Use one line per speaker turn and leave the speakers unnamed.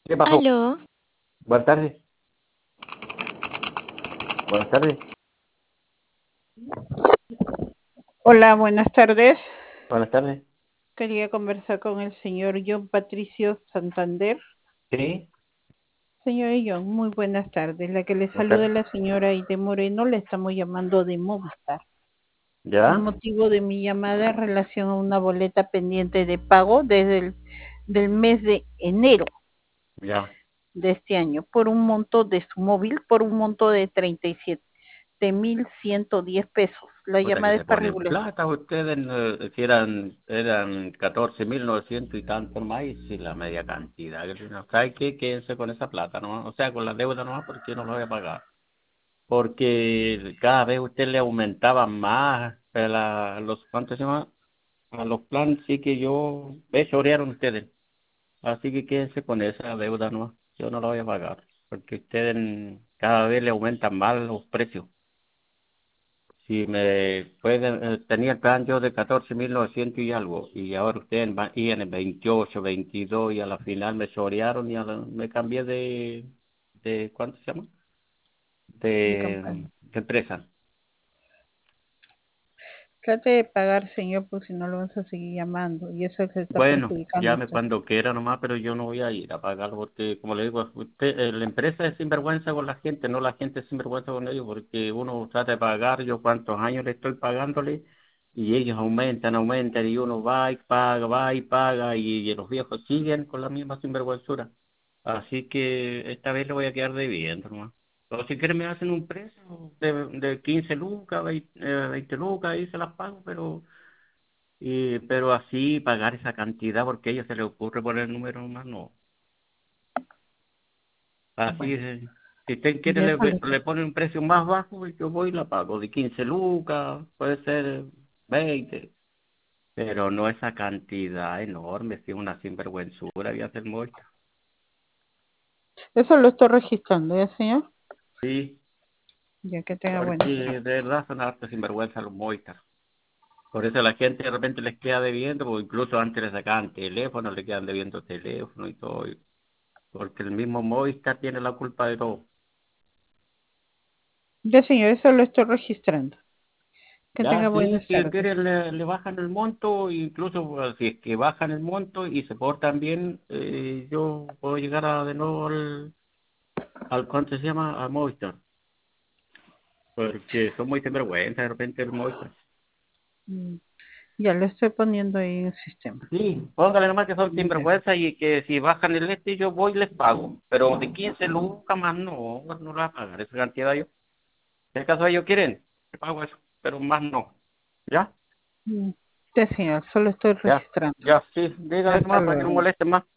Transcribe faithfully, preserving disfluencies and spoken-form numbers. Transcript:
¿Qué pasó?
Aló,
Buenas tardes. Buenas tardes.
Hola, buenas tardes.
Buenas tardes.
Quería conversar con el señor John Patricio Santander.
Sí.
Señor John, muy buenas tardes. La que le
Buenas
saluda
tardes.
es la señora Aide Moreno, le estamos llamando de Movistar. El
¿Ya?
motivo de mi llamada es en relación a una boleta pendiente de pago desde el del mes de enero
Ya.
de este año por un monto de su móvil, por un monto de treinta y siete mil ciento diez pesos. La
Puta que
llamada
le
es para
ponen
regular.
plata ustedes, eh, si eran, eran catorce mil novecientos y tantos más, y si la media cantidad. Que no sabe qué, quédense con esa plata, ¿no? O sea, con la deuda nomás, porque no lo voy a pagar. Porque cada vez usted le aumentaba más a la, los, ¿cuánto se llama? A los planes, sí que yo, ve, chorearon ustedes. Así que quédense con esa deuda, ¿no? Yo no la voy a pagar, porque ustedes cada vez le aumentan más los precios. Si me pueden, eh, tenía el plan yo de catorce mil novecientos y algo, y ahora ustedes van, iban en veintiocho, veintidós, y a la final me chorearon y a la- me cambié de, de, ¿cuánto se llama?
De
De,
campaña.
de empresa.
Trate de pagar, señor, porque si no lo vamos a seguir llamando y eso se está
Bueno,
perjudicando a
llame
usted.
cuando quiera nomás, pero yo no voy a ir a pagarlo porque, como le digo, usted, eh, la empresa es sinvergüenza con la gente, no la gente es sinvergüenza con ellos, porque uno trata de pagar, yo cuántos años le estoy pagándole, y ellos aumentan, aumentan, y uno va y paga, va y paga, y, y los viejos siguen con la misma sinvergüenzura. Así que esta vez le voy a quedar debiendo nomás. O si quieren me hacen un precio de, de quince lucas, veinte, eh, veinte lucas, ahí se las pago, pero y, pero así pagar esa cantidad porque a ellos se les ocurre poner el número más, no. Así
Bueno,
es. Si usted quiere
ya
le,
eso le
le pone un precio más bajo y yo voy y la pago de quince lucas, puede ser veinte, pero no esa cantidad enorme, si es una sinvergüenzura voy a hacer muestra.
Eso lo estoy registrando, ¿ya, señor?
Sí,
Ya que tenga
porque
buenas
de
tardes.
verdad son harta sinvergüenza los moistas. Por eso la gente de repente les queda debiendo, o incluso antes les sacaban teléfono, le quedan debiendo teléfono y todo, porque el mismo Movistar tiene la culpa de todo.
Ya, señor, eso lo estoy registrando. Que tenga
Ya, sí,
buenas
si
tardes.
quieren le, le bajan el monto, incluso pues, si es que bajan el monto y se portan bien, eh, yo puedo llegar a, de nuevo al, al, ¿cuánto se llama? Al Movistar, porque son muy sinvergüenza de repente el Movistar.
Mm, Ya lo estoy poniendo ahí en el sistema.
Sí, póngale nomás que son
Ya.
sinvergüenza y que si bajan el este yo voy y les pago, pero de quince lucas más no, no lo voy a pagar esa cantidad yo. Si acaso ellos quieren, te pago eso, pero más no. ¿Ya?
Mm, Ya, señor, solo estoy
Ya,
registrando.
ya, sí, dígale
Hasta
nomás para que no
luego.
molesten más.